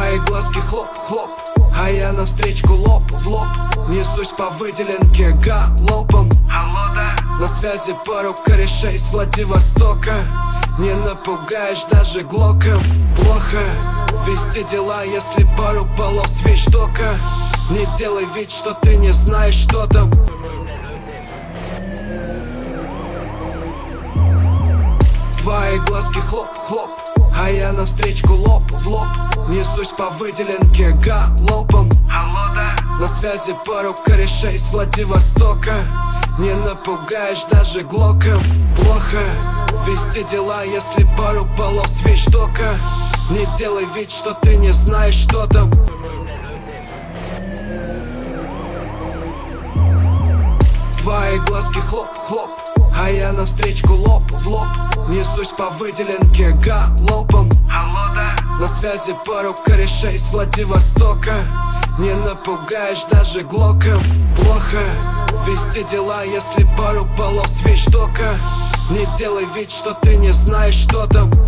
Твои глазки хлоп-хлоп, а я навстречу лоб в лоб. Несусь по выделенке галопом. На связи пару корешей с Владивостока. Не напугаешь даже глоком. Плохо вести дела, если пару полос вещдока. Не делай вид, что ты не знаешь, что там. Твои глазки хлоп-хлоп, а я навстречу лоб в лоб. Несусь по выделенке галопом. На связи пару корешей с Владивостока. Не напугаешь даже глоком. Плохо вести дела, если пару полос вещдока. Не делай вид, что ты не знаешь, что там. Твои глазки хлоп-хлоп, а я навстречу лоб в лоб. Несусь по выделенке галопом. На связи пару корешей с Владивостока. Не напугаешь даже глоком. Плохо вести дела, если пару полос вещдока. Не делай вид, что ты не знаешь, что там.